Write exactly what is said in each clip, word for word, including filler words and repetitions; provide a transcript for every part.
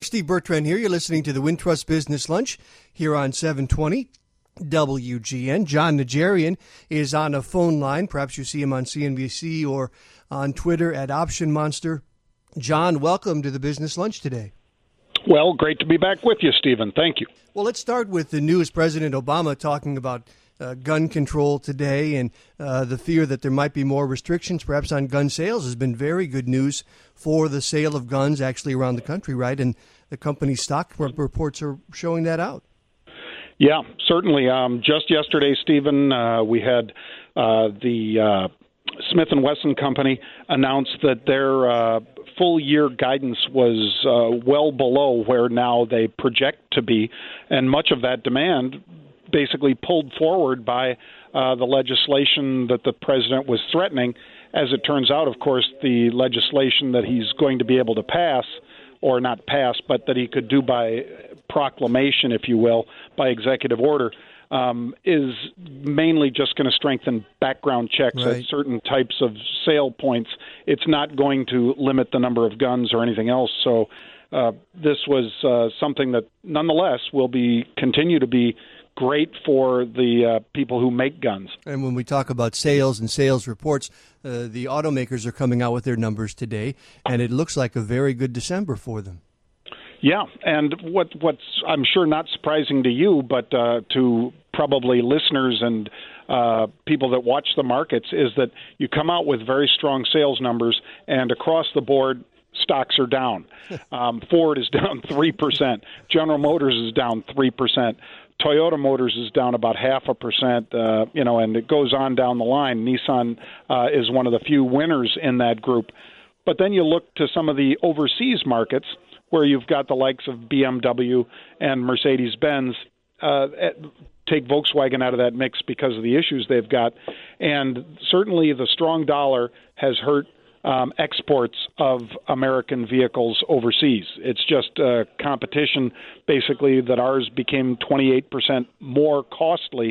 Steve Bertrand here. You're listening to the Wintrust Business Lunch here on seven twenty W G N. John Najarian is on a phone line. Perhaps you see him on C N B C or on Twitter at Option Monster. John, welcome to the Business Lunch today. Well, great to be back with you, Stephen. Thank you. Well, let's start with the news. President Obama talking about uh, gun control today, and uh, the fear that there might be more restrictions perhaps on gun sales has been very good news for the sale of guns actually around the country, right? And the company's stock reports are showing that out. Yeah, certainly. Um, just yesterday, Stephen, uh, we had uh, the uh, Smith and Wesson Company announce that their uh, full-year guidance was uh, well below where now they project to be, and much of that demand basically pulled forward by uh, the legislation that the president was threatening. As it turns out, of course, the legislation that he's going to be able to pass, or not pass, but that he could do by proclamation, if you will, by executive order, um, is mainly just going to strengthen background checks right. at certain types of sale points. It's not going to limit the number of guns or anything else. So uh, this was uh, something that nonetheless will be continue to be great for the uh, people who make guns. And when we talk about sales and sales reports, uh, the automakers are coming out with their numbers today, and it looks like a very good December for them. Yeah, and what what's I'm sure not surprising to you, but uh, to probably listeners and uh, people that watch the markets, is that you come out with very strong sales numbers, and across the board, stocks are down. um, Ford is down three percent. General Motors is down three percent. Toyota Motors is down about half a percent, uh, you know, and it goes on down the line. Nissan uh, is one of the few winners in that group. But then you look to some of the overseas markets where you've got the likes of B M W and Mercedes-Benz. Uh, take Volkswagen out of that mix because of the issues they've got. And certainly the strong dollar has hurt Um, exports of American vehicles overseas. It's just uh, competition, basically, that ours became twenty-eight percent more costly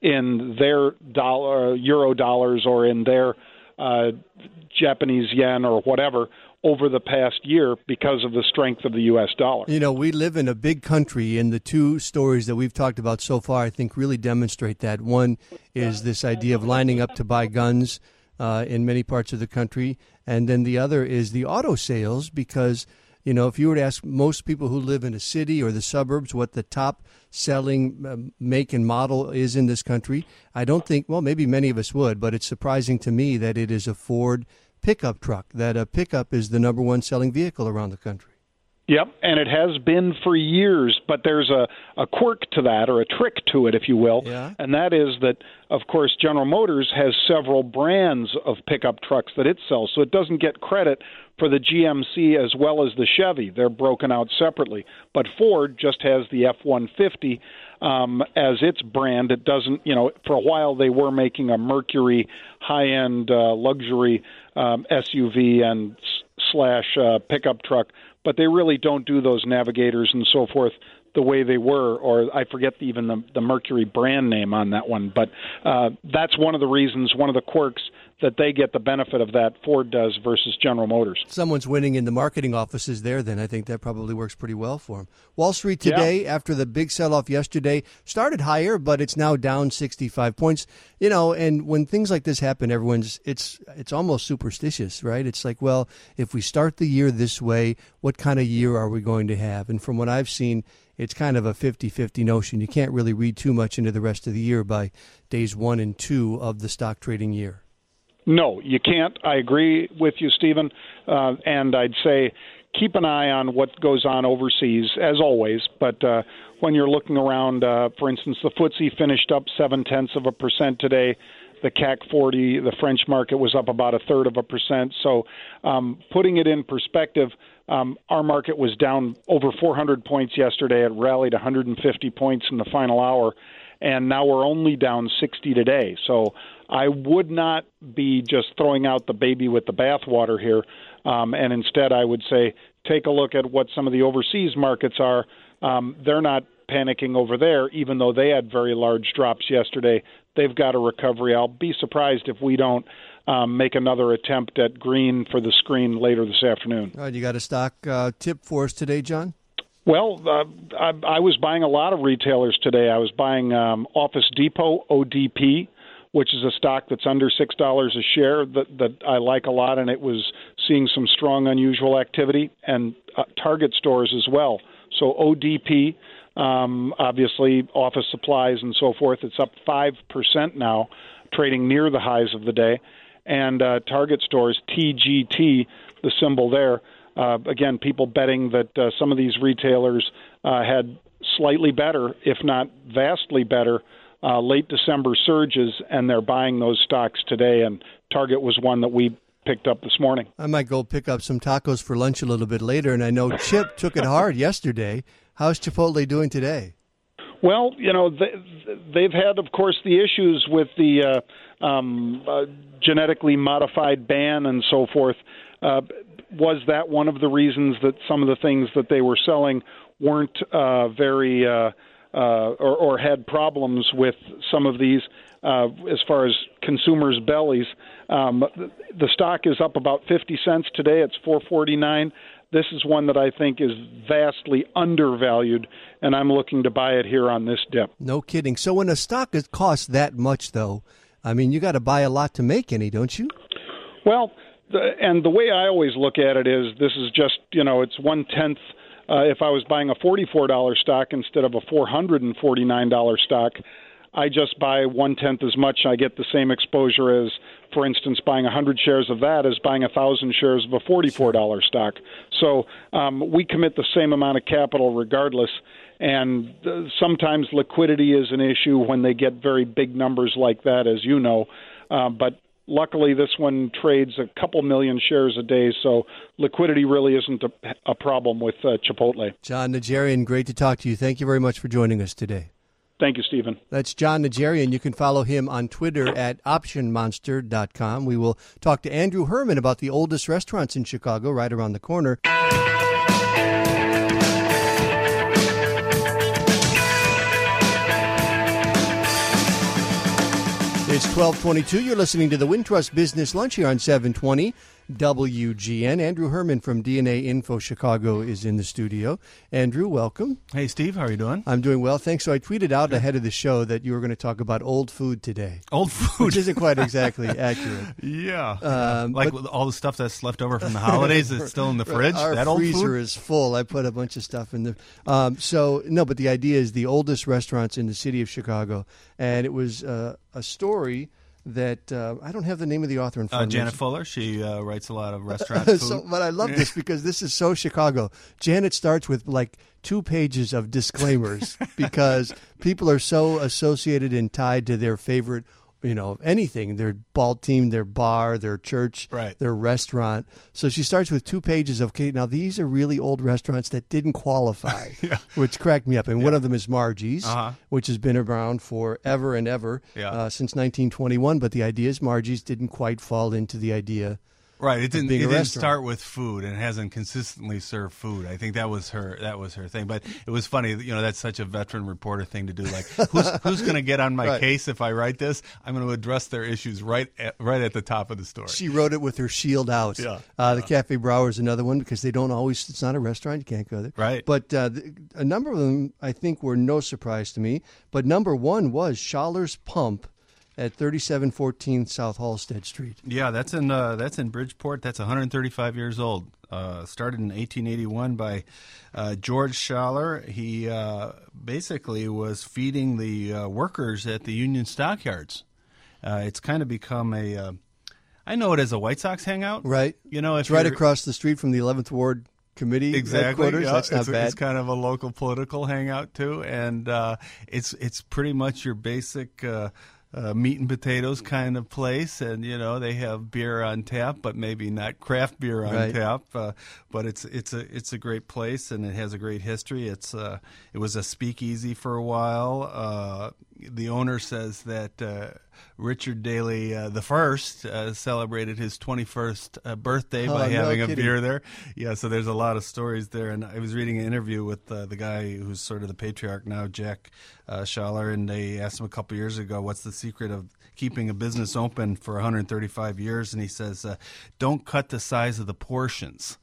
in their dollar, euro dollars or in their uh, Japanese yen or whatever over the past year because of the strength of the U S dollar. You know, we live in a big country, and the two stories that we've talked about so far, I think, really demonstrate that. One is this idea of lining up to buy guns Uh, in many parts of the country. And then the other is the auto sales, because, you know, if you were to ask most people who live in a city or the suburbs what the top selling uh, make and model is in this country, I don't think, well, maybe many of us would, but it's surprising to me that it is a Ford pickup truck, that a pickup is the number one selling vehicle around the country. Yep, and it has been for years, but there's a, a quirk to that, or a trick to it, if you will, yeah. and that is that, of course, General Motors has several brands of pickup trucks that it sells, so it doesn't get credit for the G M C as well as the Chevy. They're broken out separately. But Ford just has the F one fifty um, as its brand. It doesn't, you know, for a while they were making a Mercury high-end uh, luxury um, S U V and slash uh, pickup truck, but they really don't do those Navigators and so forth the way they were, or I forget even the, the Mercury brand name on that one. But uh, that's one of the reasons, one of the quirks that they get the benefit of that, Ford does, versus General Motors. Someone's winning in the marketing offices there, then. I think that probably works pretty well for them. Wall Street today, yeah. after the big sell-off yesterday, started higher, but it's now down sixty-five points. You know, and when things like this happen, everyone's, it's it's almost superstitious, right? It's like, well, if we start the year this way, what kind of year are we going to have? And from what I've seen, it's kind of a fifty-fifty notion. You can't really read too much into the rest of the year by days one and two of the stock trading year. No, you can't. I agree with you, Stephen. Uh, and I'd say keep an eye on what goes on overseas, as always. But uh, when you're looking around, uh, for instance, the F T S E finished up seven-tenths of a percent today. The C A C forty, the French market, was up about a third of a percent. So um, putting it in perspective, um, our market was down over four hundred points yesterday. It rallied one hundred fifty points in the final hour, and now we're only down sixty today. So I would not be just throwing out the baby with the bathwater here, um, and instead I would say take a look at what some of the overseas markets are. Um, they're not panicking over there, even though they had very large drops yesterday. They've got a recovery. I'll be surprised if we don't um, make another attempt at green for the screen later this afternoon. All right, you got a stock uh, tip for us today, John? Well, uh, I, I was buying a lot of retailers today. I was buying um, Office Depot, O D P, which is a stock that's under six dollars a share that, that I like a lot, and it was seeing some strong, unusual activity, and uh, Target stores as well. So O D P, um, obviously office supplies and so forth, it's up five percent now, trading near the highs of the day. And uh, Target stores, T G T, the symbol there, uh, again, people betting that uh, some of these retailers uh, had slightly better, if not vastly better, uh, late December surges, and they're buying those stocks today. And Target was one that we picked up this morning. I might go pick up some tacos for lunch a little bit later, and I know Chip took it hard yesterday. How's Chipotle doing today? Well, you know, they, they've had, of course, the issues with the uh, um, uh, genetically modified ban and so forth. Uh, was that one of the reasons that some of the things that they were selling weren't uh, very uh, uh, or, or had problems with some of these uh, as far as consumers' bellies? Um, the stock is up about fifty cents today. It's four forty-nine. This is one that I think is vastly undervalued, and I'm looking to buy it here on this dip. No kidding. So when a stock is costs that much, though, I mean, you got to buy a lot to make any, don't you? Well, the, and the way I always look at it is this is just, you know, it's one-tenth. Uh, if I was buying a forty-four dollars stock instead of a four hundred forty-nine dollars stock, I just buy one-tenth as much. I get the same exposure as, for instance, buying one hundred shares of that as buying one thousand shares of a forty-four dollars stock. So um, we commit the same amount of capital regardless, and uh, sometimes liquidity is an issue when they get very big numbers like that, as you know. Uh, but luckily, this one trades a couple million shares a day, so liquidity really isn't a, a problem with uh, Chipotle. John Najarian, great to talk to you. Thank you very much for joining us today. Thank you, Stephen. That's John Najarian. You can follow him on Twitter at option monster dot com. We will talk to Andrew Herman about the oldest restaurants in Chicago right around the corner. It's twelve twenty-two. You're listening to the Wintrust Business Lunch here on seven twenty W G N. Andrew Herman from D N A Info Chicago is in the studio. Andrew, welcome. Hey, Steve. How are you doing? I'm doing well, thanks. So I tweeted out ahead of the show that you were going to talk about old food today. Old food? Which isn't quite exactly accurate. Yeah. Um, like with all the stuff that's left over from the holidays that's still in the fridge? Our that old freezer food? is full. I put a bunch of stuff in there. Um, so, no, but the idea is the oldest restaurants in the city of Chicago. And it was uh, a story that uh, I don't have the name of the author in front Uh, of me. Janet Fuller. She uh, writes a lot of restaurant food. so, but I love this because this is so Chicago. Janet starts with like two pages of disclaimers because people are so associated and tied to their favorite, you know, anything, their ball team, their bar, their church, right. their restaurant. So she starts with two pages of, okay, now these are really old restaurants that didn't qualify, yeah. which cracked me up. And yeah. one of them is Margie's, uh-huh. which has been around forever and ever, yeah. uh, since nineteen twenty-one. But the idea is Margie's didn't quite fall into the idea. Right, it didn't. It didn't restaurant. start with food, and hasn't consistently served food. I think that was her. That was her thing. But it was funny. You know, that's such a veteran reporter thing to do. Like, who's who's going to get on my right. case if I write this? I'm going to address their issues right at, right at the top of the story. She wrote it with her shield out. Yeah, uh, the yeah. Cafe Brower is another one because they don't always. It's not a restaurant. You can't go there. Right. But uh, the, a number of them, I think, were no surprise to me. But number one was Schaller's Pump at thirty-seven fourteen South Halstead Street. Yeah, that's in uh, that's in Bridgeport. That's one hundred thirty-five years old. Uh, started in eighteen eighty-one by uh, George Schaller. He uh, basically was feeding the uh, workers at the Union Stockyards. Uh, it's kind of become a. Uh, I know it as a White Sox hangout. Right. You know, if it's right you're, across the street from the eleventh Ward Committee exactly, headquarters. yeah, That's not it's, bad. It's kind of a local political hangout too, and uh, it's it's pretty much your basic. Uh, Uh, meat and potatoes kind of place, and you know they have beer on tap, but maybe not craft beer on right. tap. Uh, but it's it's a it's a great place, and it has a great history. It's uh, it was a speakeasy for a while. Uh, the owner says that uh, Richard Daley uh, the first uh, celebrated his twenty-first uh, birthday oh, by no having kidding. a beer there. Yeah, so there's a lot of stories there. And I was reading an interview with uh, the guy who's sort of the patriarch now, Jack uh, Schaller, and they asked him a couple years ago, what's the secret of keeping a business open for one hundred thirty-five years? And he says, uh, don't cut the size of the portions.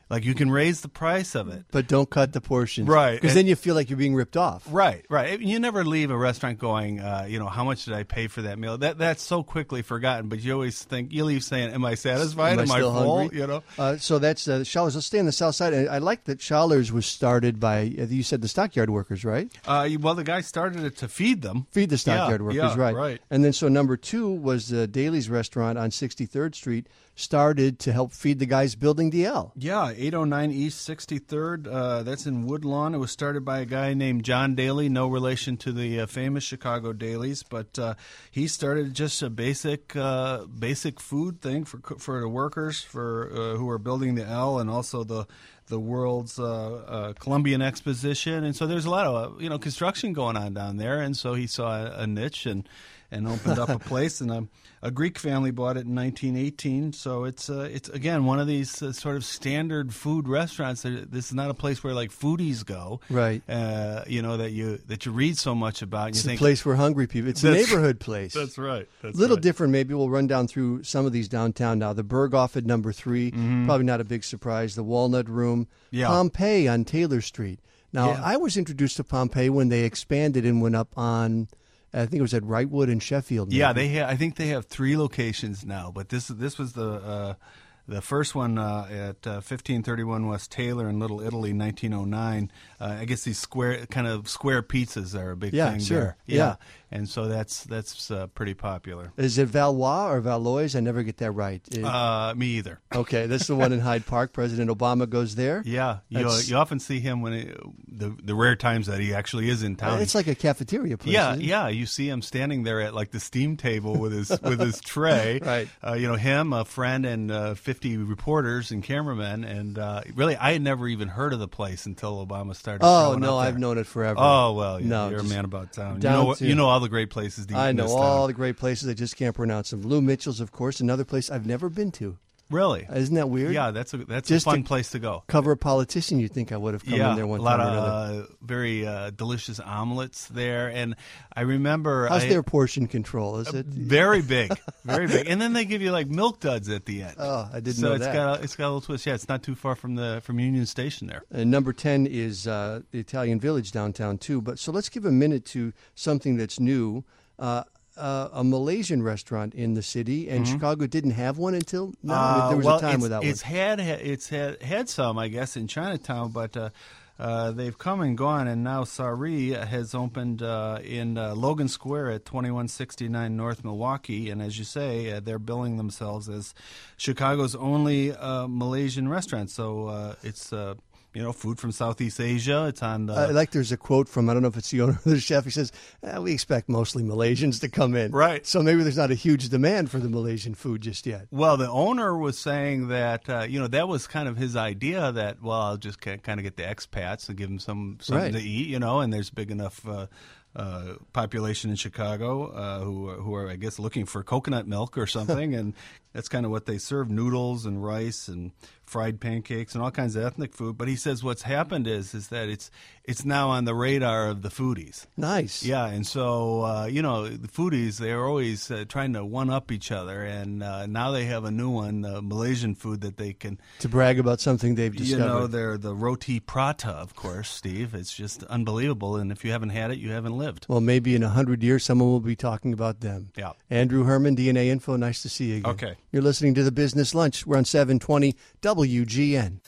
Like you can raise the price of it, but don't cut the portions, right? Because then you feel like you're being ripped off, right? Right. You never leave a restaurant going, uh, you know, how much did I pay for that meal? That that's so quickly forgotten. But you always think you leave saying, "Am I satisfied? Am I Am I still full?" hungry? You know. Uh, so that's uh, Schaller. Let's stay on the south side. I, I like that Schaller's was started by uh, you said the stockyard workers, right? Uh, well, the guy started it to feed them, feed the stockyard yeah, workers, yeah, right? Right. And then so number two was uh, Daly's restaurant on sixty-third Street, started to help feed the guys building the L. Yeah, eight oh nine East sixty-third. Uh, that's in Woodlawn. It was started by a guy named John Daly, no relation to the uh, famous Chicago Dalys, but uh, he started just a basic uh, basic food thing for for the workers for uh, who are building the L and also the the world's uh, uh, Columbian Exposition. And so there's a lot of uh, you know construction going on down there, and so he saw a, a niche and and opened up a place, and a, a Greek family bought it in nineteen eighteen. So it's uh, it's again one of these uh, sort of standard food restaurants. This is not a place where like foodies go, right? Uh, you know that you that you read so much about. And it's you a think, place for hungry people. It's a neighborhood place. That's right. That's a little right. different. Maybe we'll run down through some of these downtown now. The Berghoff at number three, mm-hmm. probably not a big surprise. The Walnut Room, yeah. Pompeii on Taylor Street. Now yeah. I was introduced to Pompeii when they expanded and went up on. I think it was at Wrightwood and Sheffield. Maybe. Yeah, they ha- I think they have three locations now, but this this was the uh, the first one uh, at uh, fifteen thirty-one West Taylor in Little Italy, nineteen oh nine. Uh, I guess these square kind of square pizzas are a big yeah, thing sure. there. Yeah, yeah, and so that's that's uh, pretty popular. Is it Valois or Valois? I never get that right. It, uh, me either. Okay, that's the one in Hyde Park. President Obama goes there. Yeah, you, you often see him when it, the the rare times that he actually is in town. It's like a cafeteria place. Yeah, isn't it? yeah. You see him standing there at like the steam table with his with his tray. Right. Uh, you know, him, a friend, and uh, fifty reporters and cameramen. And uh, really, I had never even heard of the place until Obama started. Oh showing no, up there. I've known it forever. Oh well, yeah, no, you're a man about town. You down know, to, you know all the great places. To eat I in know this all town. the great places. I just can't pronounce them. Lou Mitchell's, of course, another place I've never been to. Really? Isn't that weird? Yeah, that's a that's Just a fun to place to go. Cover a politician, you'd think I would have come yeah, in there one a lot time of or another. uh, very uh, delicious omelets there, and I remember How's I, their portion control? Is it very big, very big? And then they give you like milk duds at the end. Oh, I didn't so know it's that. got a, it's got a little twist. Yeah, it's not too far from the from Union Station there. And number ten is uh, the Italian Village downtown too. But so let's give a minute to something that's new. Uh, Uh, a Malaysian restaurant in the city, and mm-hmm. Chicago didn't have one until now. Uh, there was well, a time it's, without it's one. Had, it's had had some, I guess, in Chinatown, but uh, uh, they've come and gone, and now Sari has opened uh, in uh, Logan Square at twenty-one sixty-nine North Milwaukee, and as you say, uh, they're billing themselves as Chicago's only uh, Malaysian restaurant. So uh, it's uh, you know, food from Southeast Asia. It's on the. I like there's a quote from, I don't know if it's the owner or the chef. He says, eh, we expect mostly Malaysians to come in. Right. So maybe there's not a huge demand for the Malaysian food just yet. Well, the owner was saying that, uh, you know, that was kind of his idea that, well, I'll just kind of get the expats and give them some, something Right. to eat, you know, and there's big enough uh, uh, population in Chicago uh, who, who are, I guess, looking for coconut milk or something. And that's kind of what they serve, noodles and rice and fried pancakes and all kinds of ethnic food. But he says what's happened is is that it's it's now on the radar of the foodies. Nice. Yeah, and so, uh, you know, the foodies, they're always uh, trying to one-up each other, and uh, now they have a new one, uh, Malaysian food that they can... To brag about something they've You discovered. know, they're the roti prata, of course, Steve. It's just unbelievable, and if you haven't had it, you haven't lived. Well, maybe in a hundred years, someone will be talking about them. Yeah. Andrew Herman, D N A Info, nice to see you again. Okay. You're listening to The Business Lunch. We're on seven twenty W G N.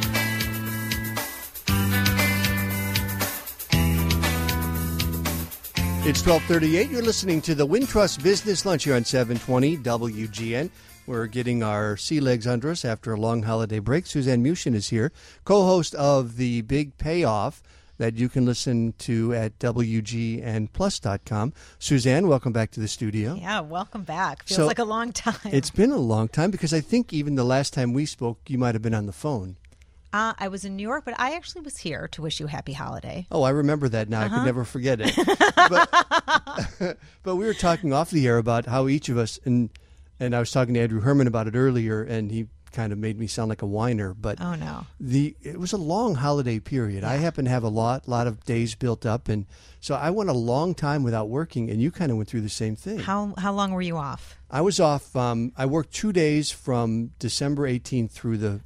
It's twelve thirty-eight. You're listening to the Wintrust Business Lunch here on seven twenty W G N. We're getting our sea legs under us after a long holiday break. Suzanne Mushin is here, co-host of The Big Payoff that you can listen to at W G N plus dot com. Suzanne, welcome back to the studio. Yeah, welcome back. Feels So, like a long time. It's been a long time because I think even the last time we spoke, you might have been on the phone. Uh, I was in New York, but I actually was here to wish you a happy holiday. Oh, I remember that now. Uh-huh. I could never forget it. but, but we were talking off the air about how each of us, and and I was talking to Andrew Herman about it earlier, and he kind of made me sound like a whiner. But Oh, no. the it was a long holiday period. I happen to have a lot, lot of days built up, and so I went a long time without working, and you kind of went through the same thing. How how long were you off? I was off. Um, I worked two days from December eighteenth through the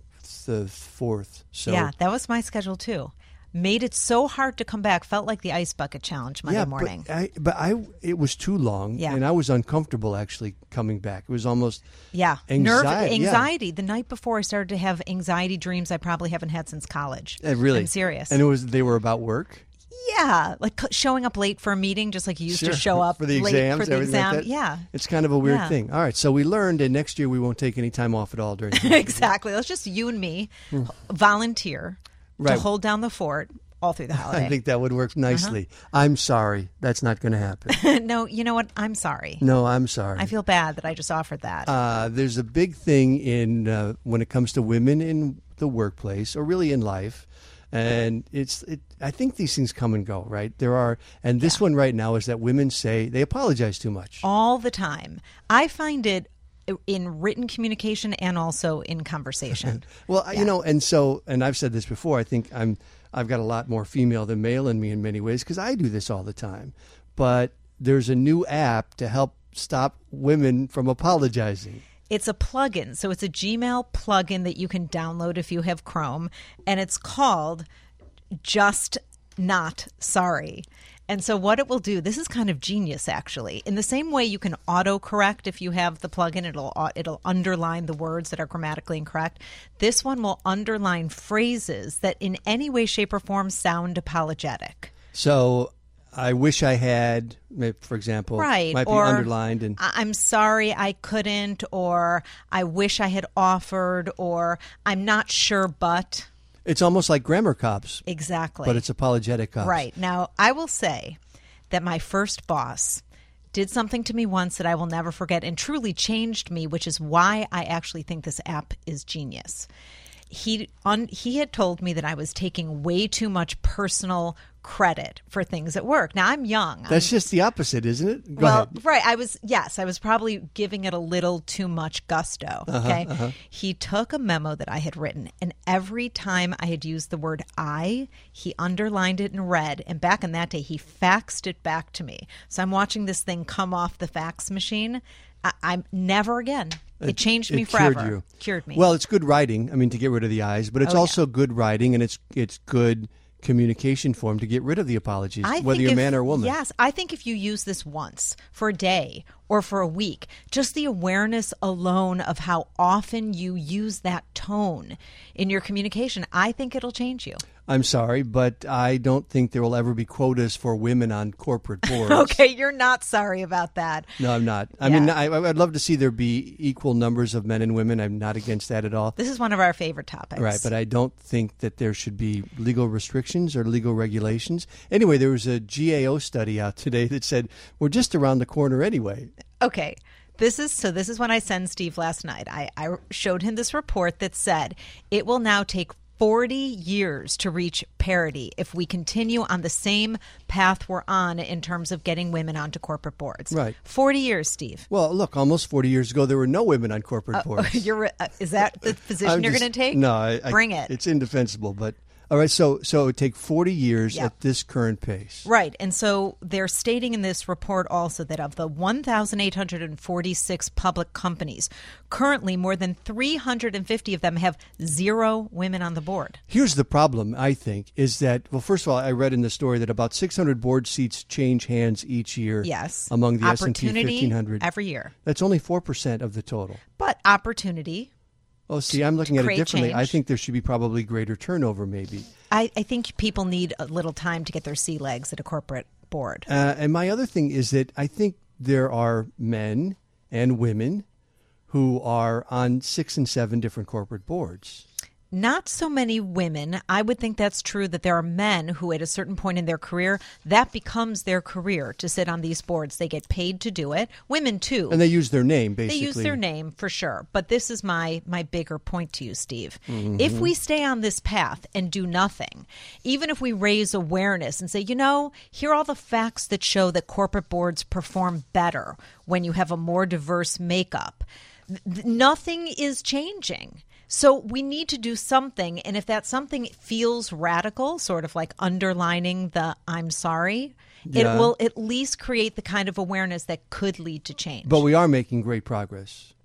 the fourth. So yeah, that was my schedule too. Made it so hard to come back. Felt like the ice bucket challenge Monday yeah, morning. But I, but I, it was too long, Yeah. and I was uncomfortable actually coming back. It was almost yeah, anxiety. nerve yeah. anxiety. The night before, I started to have anxiety dreams I probably haven't had since college. Uh, really, I'm serious. And it was they were about work. Yeah, like c- showing up late for a meeting, just like you used Sure. to show up for the late exams, for the everything exam. like that. Yeah, It's kind of a weird Yeah. thing. All right, so we learned, and next year we won't take any time off at all during the exactly. Let's just you and me volunteer Right. to hold down the fort all through the holiday. I think that would work nicely. I'm sorry. That's not going to happen. no, you know what? I'm sorry. No, I'm sorry. I feel bad that I just offered that. Uh, there's a big thing in uh, when it comes to women in the workplace, or really in life, and it's. It, I think these things come and go, right? There are, and this one right now is that women say they apologize too much. all the time. I find it in written communication and also in conversation. Well, I you know, and so, and I've said this before. I think I'm. I've got a lot more female than male in me in many ways because I do this all the time. But there's a new app to help stop women from apologizing. It's a plugin. So it's a Gmail plugin that you can download if you have Chrome, and it's called Just Not Sorry. And so what it will do, this is kind of genius actually. In the same way you can autocorrect if you have the plugin, it'll it'll underline the words that are grammatically incorrect. This one will underline phrases that in any way, shape, or form sound apologetic. So I wish I had, for example, Right, might or be underlined. And I- I'm sorry I couldn't, or I wish I had offered, or I'm not sure but. it's almost like grammar cops, Exactly. but it's apologetic cops. Right. Now, I will say that my first boss did something to me once that I will never forget and truly changed me, which is why I actually think this app is genius. He on he had told me that I was taking way too much personal credit for things at work. Now, I'm young. That's just the opposite, isn't it? Go well, ahead. right. I was, yes, I was probably giving it a little too much gusto. Uh-huh, Okay. He took a memo that I had written, and every time I had used the word I, he underlined it in red. And back in that day, he faxed it back to me. So I'm watching this thing come off the fax machine. I, I'm never again. It changed me it forever. Cured you. Cured me. Well, it's good writing. I mean, to get rid of the I's, but it's Oh, yeah. also good writing, and it's it's good communication form to get rid of the apologies, I whether think you're a if- man or woman. Yes, I think if you use this once for a day or for a week, just the awareness alone of how often you use that tone in your communication, I think it'll change you. I'm sorry, but I don't think there will ever be quotas for women on corporate boards. Okay, you're not sorry about that. No, I'm not. I Yeah. mean, I, I'd love to see there be equal numbers of men and women. I'm not against that at all. This is one of our favorite topics. Right, but I don't think that there should be legal restrictions or legal regulations. Anyway, there was a G A O study out today that said we're just around the corner anyway. Okay. This is so this is when I sent Steve last night. I, I showed him this report that said it will now take forty years to reach parity if we continue on the same path we're on in terms of getting women onto corporate boards. Right. forty years, Steve. Well, look, almost forty years ago, there were no women on corporate boards. You're, uh, is that the position I'm you're just- going to take? No, I, I- Bring it. It's indefensible, but all right. So, so it would take forty years Yep. at this current pace. Right. And so they're stating in this report also that of the one thousand eight hundred forty-six public companies, currently more than three hundred fifty of them have zero women on the board. Here's the problem, I think, is that, well, first of all, I read in the story that about six hundred board seats change hands each year. Yes. Among the S and P Opportunity fifteen hundred. every year. That's only four percent of the total. But opportunity, Oh, see, I'm looking at it create differently. I change. think there should be probably greater turnover, maybe. I, I think people need a little time to get their sea legs at a corporate board. Uh, and my other thing is that I think there are men and women who are on six and seven different corporate boards. Not so many women. I would think that's true that there are men who at a certain point in their career, that becomes their career to sit on these boards. They get paid to do it. Women too. And they use their name, basically. They use their name for sure. But this is my my bigger point to you, Steve. Mm-hmm. If we stay on this path and do nothing, even if we raise awareness and say, you know, here are all the facts that show that corporate boards perform better when you have a more diverse makeup, th- nothing is changing. So we need to do something. And if that something feels radical, sort of like underlining the I'm sorry, Yeah. it will at least create the kind of awareness that could lead to change. But we are making great progress.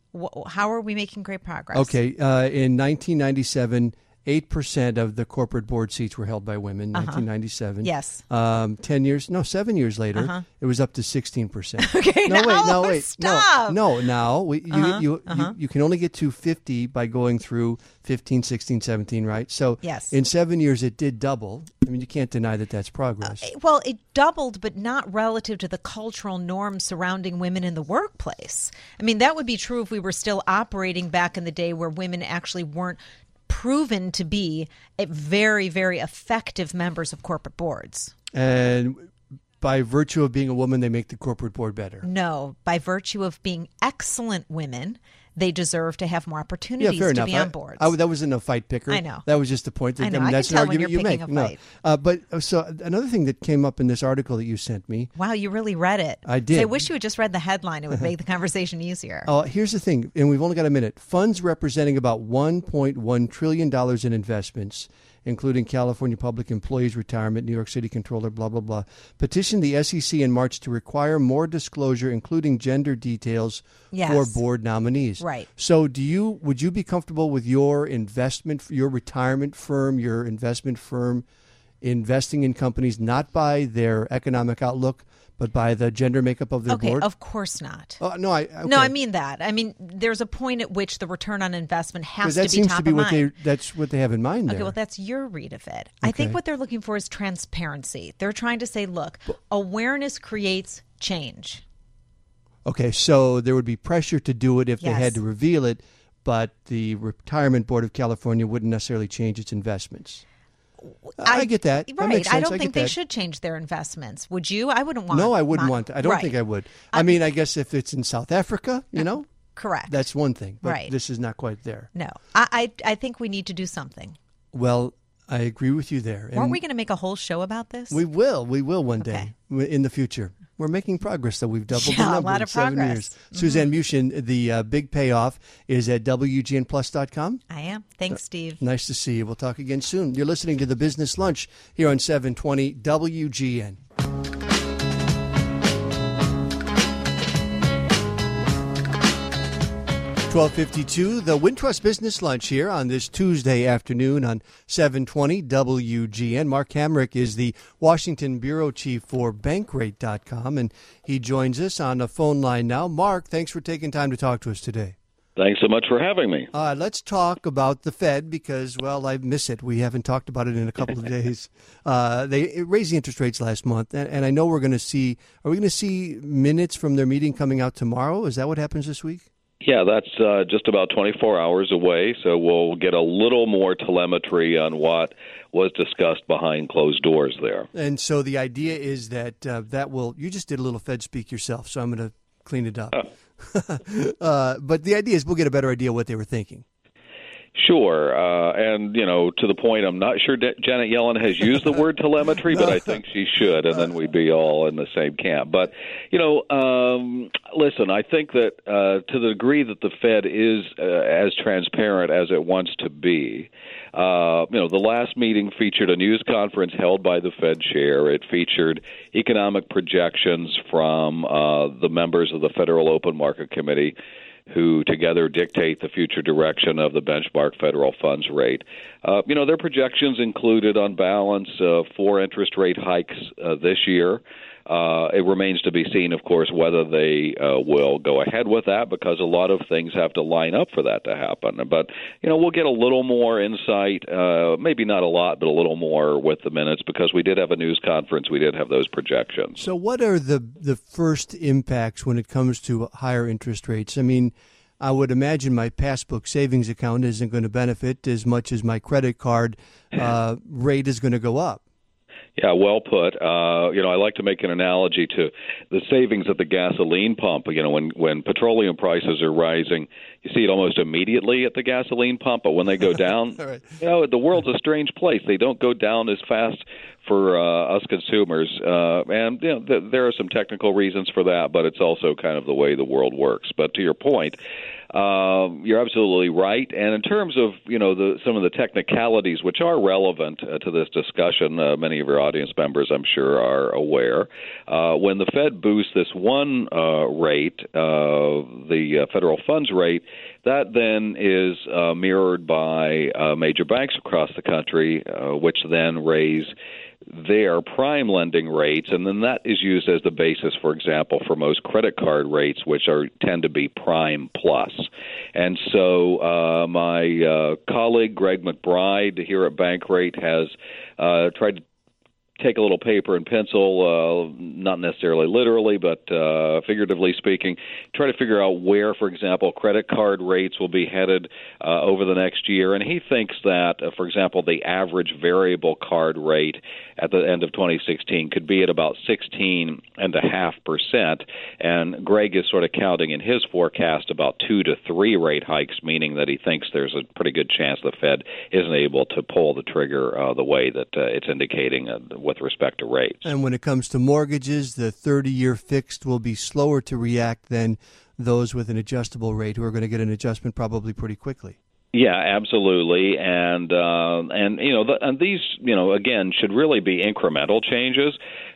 Wh- How are we making great progress? Okay, uh, in nineteen ninety-seven, eight percent of the corporate board seats were held by women, Uh-huh. nineteen ninety-seven. Yes. Um, ten years, no, seven years later, Uh-huh. it was up to sixteen percent. Okay, no, now wait, no, wait. stop. No, no, now, we, you, Uh-huh, you, uh-huh. you, you can only get to fifty by going through fifteen, sixteen, seventeen, right? So Yes. in seven years, it did double. I mean, you can't deny that that's progress. Uh, Well, it doubled, but not relative to the cultural norms surrounding women in the workplace. I mean, that would be true if we were still operating back in the day where women actually weren't proven to be a very, very effective members of corporate boards. And by virtue of being a woman, they make the corporate board better. No, by virtue of being excellent women, they deserve to have more Yeah, opportunities fair to enough. be I- on boards. I, that wasn't a fight picker. I know. That was just the point. That, I know. mean, I that's can an tell when argument you're you make. picking a No. fight. Uh, but uh, so another thing that came up in this article that you sent me. Wow, you really read it. I did. So I wish you had just read the headline. It would make the conversation easier. Uh, here's the thing, and we've only got a minute. Funds representing about one point one trillion dollars in investments, including California Public Employees Retirement, New York City Controller, blah, blah, blah, petitioned the S E C in March to require more disclosure, including gender details Yes. for board nominees. Right. So do you, would you be comfortable with your investment, your retirement firm, your investment firm investing in companies not by their economic outlook, but by the gender makeup of their Okay, board? of course not. Oh, no, I, okay. No, I mean that. I mean, there's a point at which the return on investment has Because to that be seems top to be of what mind. they that's what they have in mind there. Okay, well, that's your read of it. I think Okay. what they're looking for is transparency. They're trying to say, look, awareness creates change. Okay, so there would be pressure to do it if they Yes. had to reveal it, but the Retirement Board of California wouldn't necessarily change its investments. I, get that. That Right. makes sense. I don't I think get they that. should change their investments. Would you? I wouldn't want. No, I wouldn't my- want to. I don't Right. think I would. I mean, I guess if it's in South Africa, you know, Correct. that's one thing. But Right. this is not quite there. No, I, I I think we need to do something. Well, I agree with you there. Weren't And we going to make a whole show about this? We will. We will one Okay. day w- in the future. We're making progress, though. We've doubled Yeah, the a number lot in of seven progress. years. Suzanne Mushin, the uh, big payoff is at W G N plus dot com. I am. Thanks, Steve. Nice to see you. We'll talk again soon. You're listening to the Business Lunch here on seven twenty W G N. twelve fifty-two, the Wintrust Business Lunch here on this Tuesday afternoon on seven twenty W G N. Mark Hamrick is the Washington Bureau Chief for Bankrate dot com, and he joins us on the phone line now. Mark, thanks for taking time to talk to us today. Thanks so much for having me. Uh, let's talk about the Fed because, well, I miss it. We haven't talked about it in a couple of days. Uh, they raised the interest rates last month, and, and I know we're going to see, are we going to see minutes from their meeting coming out tomorrow? Is that what happens this week? Yeah, that's uh, just about twenty-four hours away, so we'll get a little more telemetry on what was discussed behind closed doors there. And so the idea is that uh, that will, you just did a little Fed speak yourself, so I'm going to clean it up. Oh. uh, but the idea is we'll get a better idea what they were thinking. Sure, uh, and, you know, to the point, I'm not sure De- Janet Yellen has used the word telemetry, but I think she should, and then we'd be all in the same camp. But, you know, um, listen, I think that uh, to the degree that the Fed is uh, as transparent as it wants to be, uh, you know, the last meeting featured a news conference held by the Fed chair. It featured economic projections from uh, the members of the Federal Open Market Committee, who together dictate the future direction of the benchmark federal funds rate. Uh, you know, their projections included, on balance, uh, four interest rate hikes uh, this year. Uh, it remains to be seen, of course, whether they uh, will go ahead with that, because a lot of things have to line up for that to happen. But, you know, we'll get a little more insight, uh, maybe not a lot, but a little more with the minutes, because we did have a news conference. We did have those projections. So what are the, the first impacts when it comes to higher interest rates? I mean, I would imagine my passbook savings account isn't going to benefit as much as my credit card uh, rate is going to go up. Yeah, well put. Uh, you know, I like to make an analogy to the savings at the gasoline pump. You know, when, when petroleum prices are rising, you see it almost immediately at the gasoline pump, but when they go down, Right. you know, the world's a strange place. They don't go down as fast for uh, us consumers. Uh, and, you know, th- there are some technical reasons for that, but it's also kind of the way the world works. But to your point, um, you're absolutely right. And in terms of you know the some of the technicalities which are relevant uh, to this discussion, uh, many of your audience members, I'm sure, are aware. Uh, when the Fed boosts this one uh, rate, uh, the uh, federal funds rate, that then is uh, mirrored by uh, major banks across the country, uh, which then raise their prime lending rates, and then that is used as the basis, for example, for most credit card rates, which are tend to be prime plus. And so uh, my uh, colleague, Greg McBride, here at Bankrate, has uh, tried to take a little paper and pencil, uh, not necessarily literally, but uh, figuratively speaking, try to figure out where, for example, credit card rates will be headed uh, over the next year. And he thinks that, uh, for example, the average variable card rate at the end of twenty sixteen could be at about sixteen point five percent. And Greg is sort of counting in his forecast about two to three rate hikes, meaning that he thinks there's a pretty good chance the Fed isn't able to pull the trigger uh, the way that uh, it's indicating uh, with respect to rates. And when it comes to mortgages, the thirty-year fixed will be slower to react than those with an adjustable rate, who are going to get an adjustment probably pretty quickly. Yeah, absolutely, and uh, and you know, the, and these you know again should really be incremental changes.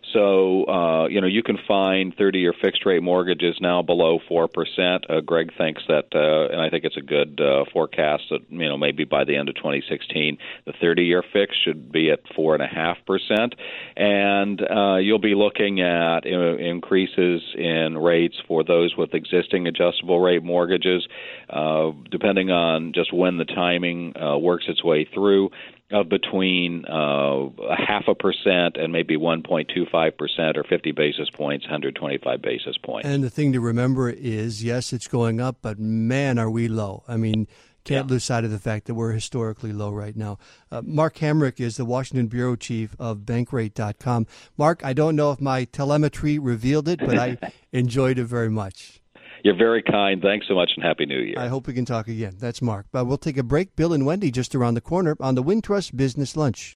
So uh, you know, you can find thirty-year fixed-rate mortgages now below four percent. Uh, Greg thinks that, uh, and I think it's a good uh, forecast that you know maybe by the end of twenty sixteen, the thirty-year fix should be at four and a half percent, and uh, you'll be looking at you know, increases in rates for those with existing adjustable rate mortgages, uh, depending on just when the timing uh, works its way through, of between uh, a half a percent and maybe one point two five percent or fifty basis points, one hundred twenty-five basis points. And the thing to remember is, yes, it's going up, but man, are we low. I mean, can't yeah. lose sight of the fact that we're historically low right now. Uh, Mark Hamrick is the Washington bureau chief of Bankrate dot com. Mark, I don't know if my telemetry revealed it, but I enjoyed it very much. You're very kind. Thanks so much, and Happy New Year. I hope we can talk again. That's Mark. But we'll take a break. Bill and Wendy just around the corner on the Wintrust Business Lunch.